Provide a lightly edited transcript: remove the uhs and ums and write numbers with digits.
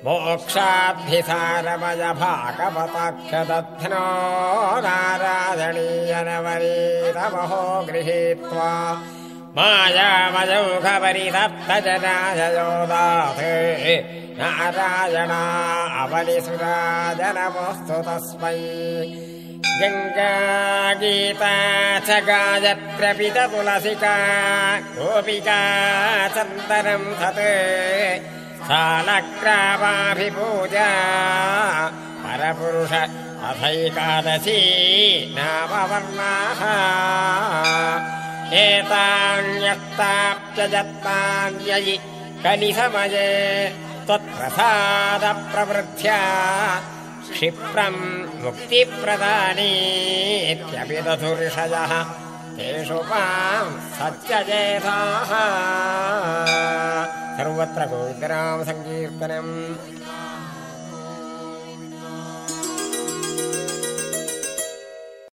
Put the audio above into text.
मोक्षाभिसारमय भागवताख्यदध्नो नारायणीयनवरीतमहो गृहीत्वा मायामयौघपरिसप्तजनाययोदाथे नारायणा अवलिसुराजनमोऽस्तु तस्मै गङ्गा गीता च गायत्र्यपित तुलसिका गोपिका चन्दनं सत् शालग्रामाभिपूजा परपुरुष अथैकादशी नामवर्णाः एतान्यस्ताप्यजत्तान्ययि कलिसमये त्वत्प्रसादप्रवृद्ध्या क्षिप्रं मुक्तिप्रदानीत्यपि दधुर्षयः तेषु मां सत्यजेताः सर्वत्र गोविन्दनाम संकीर्तनम्।